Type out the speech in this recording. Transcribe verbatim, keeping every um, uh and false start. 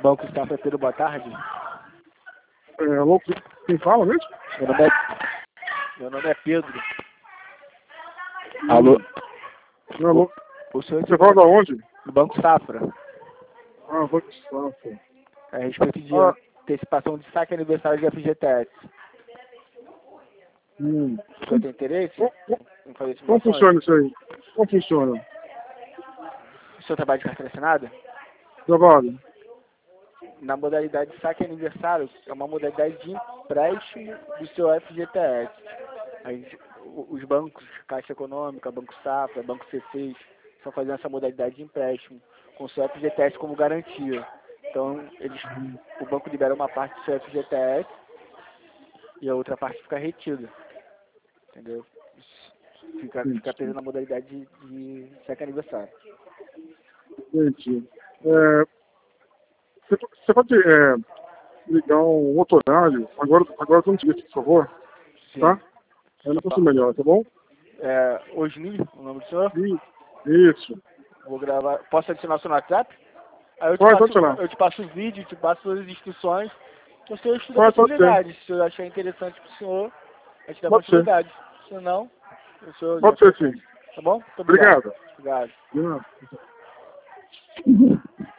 Banco Safra, Pedro, boa tarde. É, alô, quem fala mesmo? Meu nome é, meu nome é Pedro. Alô? Não, alô. O, o senhor Você fala da onde? do Banco Safra. Ah, Banco Safra. A respeito de Ah. antecipação de saque aniversário de F G T S. Hum. O senhor tem interesse Como, em fazer como simulações? funciona isso aí? Como funciona? O senhor trabalha de carteira assinada? Trabalho. Na modalidade saque aniversário, é uma modalidade de empréstimo do seu F G T S. Aí, os bancos, Caixa Econômica, Banco Safra, Banco C seis, estão fazendo essa modalidade de empréstimo, com o seu F G T S como garantia. Então, eles, o banco libera uma parte do seu F G T S e a outra parte fica retida. Entendeu? Fica, fica presa na modalidade de, de saque aniversário. Entendi. É, você, você pode é, ligar um outro horário? Agora, agora vamos seguir, por favor. Sim. Tá? Aí não fosse melhor, tá bom? É, Osni, o nome do senhor? Isso. Vou gravar. Posso adicionar o seu no WhatsApp? Aí eu te, Pode, passo, pode adicionar. eu te passo o vídeo, te passo as instruções. O senhor estuda a Pode, pode ser. possibilidade. Se eu achar interessante para o senhor, a gente dá a Pode ser. possibilidade. Se não, o senhor Pode já ser, faz. sim. Tá bom? Muito obrigado. Obrigado. Obrigado. De nada.